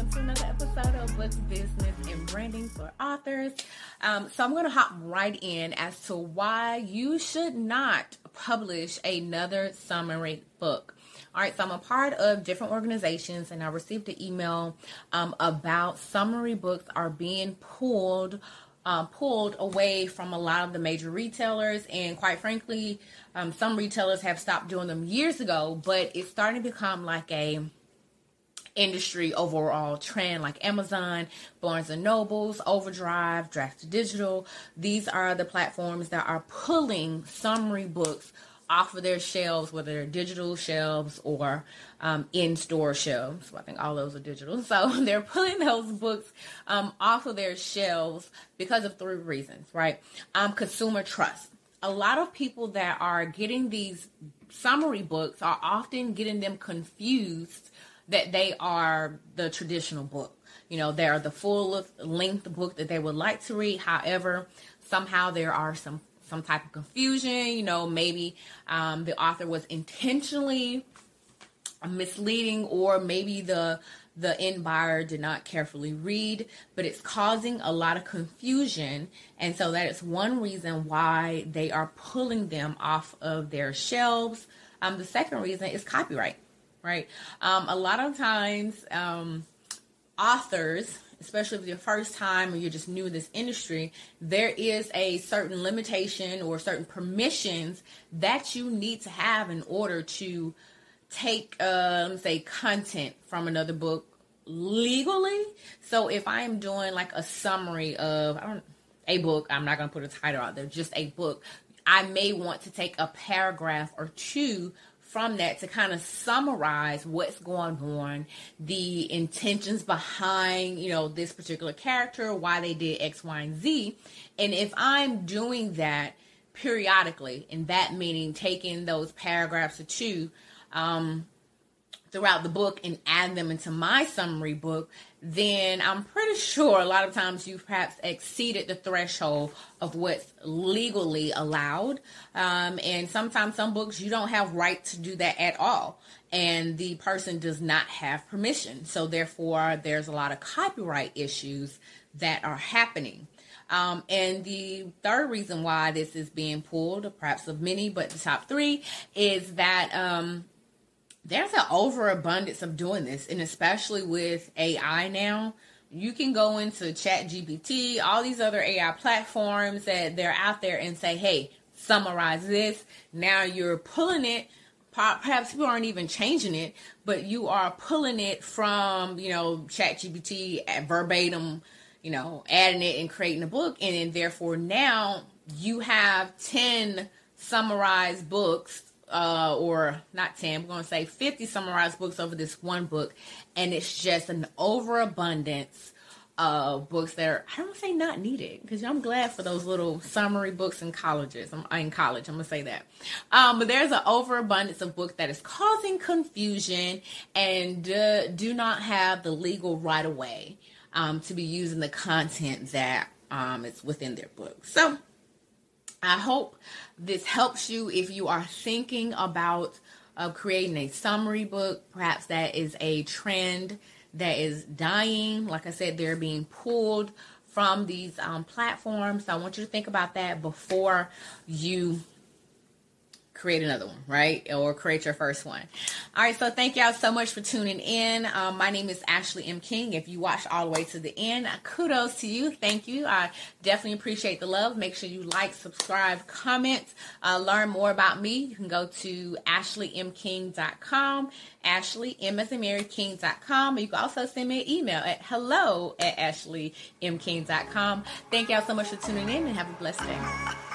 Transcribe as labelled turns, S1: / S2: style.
S1: welcome to another episode of Books, Business, and Branding for Authors. So I'm going to hop right in as to why you should not publish another summary book. All right, so I'm a part of different organizations, and I received an email about summary books are being pulled away from a lot of the major retailers, and quite frankly, some retailers have stopped doing them years ago, but it's starting to become like a industry overall trend, like Amazon, Barnes & Nobles, Overdrive, Draft to Digital. These are the platforms that are pulling summary books off of their shelves, whether they're digital shelves or in-store shelves. Well, I think all those are digital. So they're pulling those books off of their shelves because of three reasons, right? Consumer trust. A lot of people that are getting these summary books are often getting them confused that they are the traditional book. You know, they are the full length book that they would like to read. However, somehow there are some type of confusion. You know, maybe the author was intentionally misleading, or maybe the end buyer did not carefully read, but it's causing a lot of confusion. And so that is one reason why they are pulling them off of their shelves. The second reason is copyright, right? A lot of times authors, especially if you're first time or you're just new in this industry, there is a certain limitation or certain permissions that you need to have in order to take, let's say, content from another book legally. So if I am doing like a summary of a book, I'm not going to put a title out there, just a book, I may want to take a paragraph or two from that to kind of summarize what's going on, the intentions behind, you know, this particular character, why they did X, Y, and Z. And if I'm doing that periodically, and that meaning taking those paragraphs or two throughout the book and add them into my summary book, then I'm pretty sure a lot of times you've perhaps exceeded the threshold of what's legally allowed. And sometimes some books you don't have right to do that at all. And the person does not have permission. So therefore, there's a lot of copyright issues that are happening. And the third reason why this is being pulled, perhaps of many, but the top three, is that there's an overabundance of doing this, and especially with AI now. You can go into ChatGPT, all these other AI platforms that they're out there, and say, hey, summarize this. Now you're pulling it. Perhaps people aren't even changing it, but you are pulling it from, you know, ChatGPT at verbatim, you know, adding it and creating a book. And therefore now you have 10 summarized books, or not 10, we're going to say 50 summarized books over this one book. And it's just an overabundance of books that are, I don't want to say not needed, because I'm glad for those little summary books in colleges. I'm in college, I'm going to say that. But there's an overabundance of books that is causing confusion and do not have the legal right of way to be using the content that is within their book. So I hope this helps you if you are thinking about creating a summary book. Perhaps that is a trend that is dying. Like I said, they're being pulled from these platforms. So I want you to think about that before you create another one, right? Or create your first one. All right, so thank y'all so much for tuning in. My name is Ashley M. King. If you watched all the way to the end, kudos to you. Thank you. I definitely appreciate the love. Make sure you like, subscribe, comment, learn more about me. You can go to ashleymking.com, Ashley, M as in Mary, King.com. You can also send me an email at hello@ashleymking.com. Thank y'all so much for tuning in, and have a blessed day.